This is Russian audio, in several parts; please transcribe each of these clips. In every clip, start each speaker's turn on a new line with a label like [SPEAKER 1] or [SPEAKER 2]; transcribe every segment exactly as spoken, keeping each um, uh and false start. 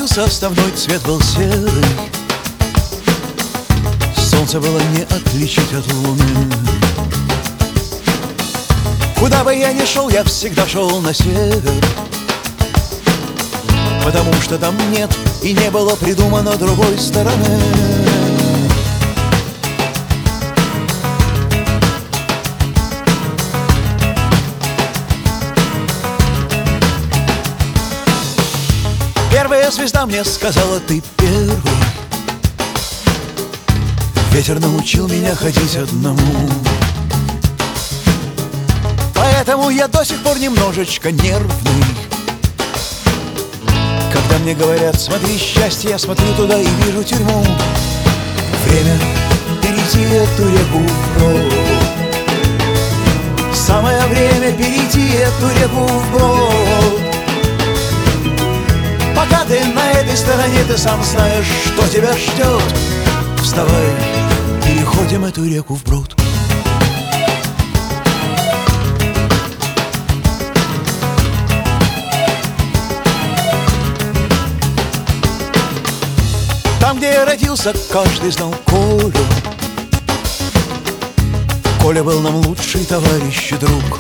[SPEAKER 1] родился, основной цвет был серый. Солнце было не отличить от луны. Куда бы я ни шел, я всегда шел на север, потому что там нет и не было придумано другой стороны. Первая звезда мне сказала: ты первый. Ветер научил меня ходить одному, поэтому я до сих пор немножечко нервный. Когда мне говорят: смотри, счастье, я смотрю туда и вижу тюрьму. Время перейти эту реку вброд. Самое время перейти эту реку вброд. Пока ты на этой стороне, ты сам знаешь, что тебя ждет. Вставай, переходим эту реку вброд. Там, где я родился, каждый знал Колю. Коля был нам лучший товарищ и друг.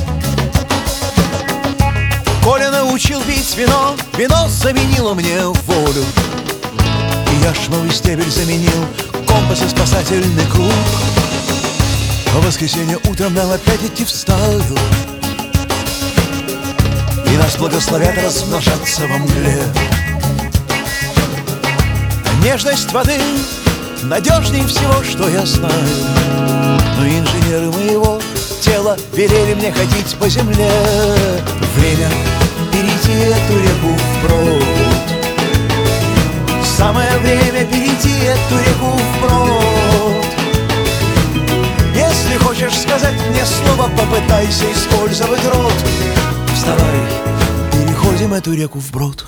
[SPEAKER 1] Коля научил пить вино, вино заменило мне волю. И яшмовый стебель заменил компас и спасательный круг. В воскресенье утром нам опять идти в стаю, и нас благословят размножаться во мгле. Нежность воды надежнее всего, что я знаю, но инженеры моего тела велели мне ходить по земле. Время перейти эту реку вброд. Самое время перейти эту реку вброд. Если хочешь сказать мне слово, попытайся использовать рот. Вставай, переходим эту реку вброд.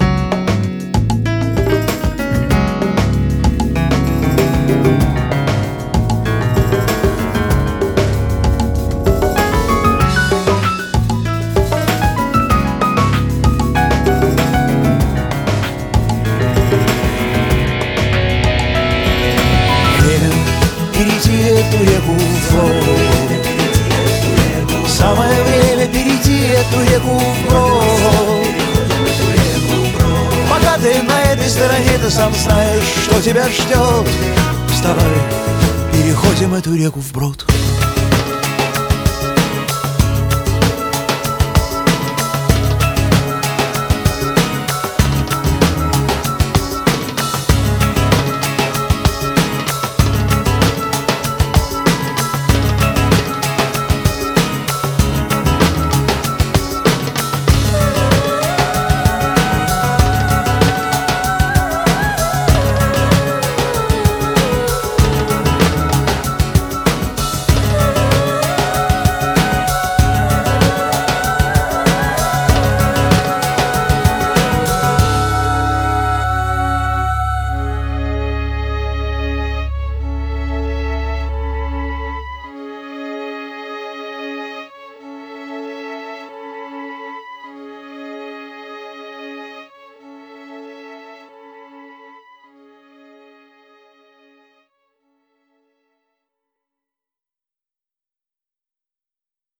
[SPEAKER 1] Перейти эту реку вброд. Самое время перейти эту реку вброд. Пока ты на этой стороне, ты сам знаешь, что тебя ждет. Вставай, переходим эту реку вброд.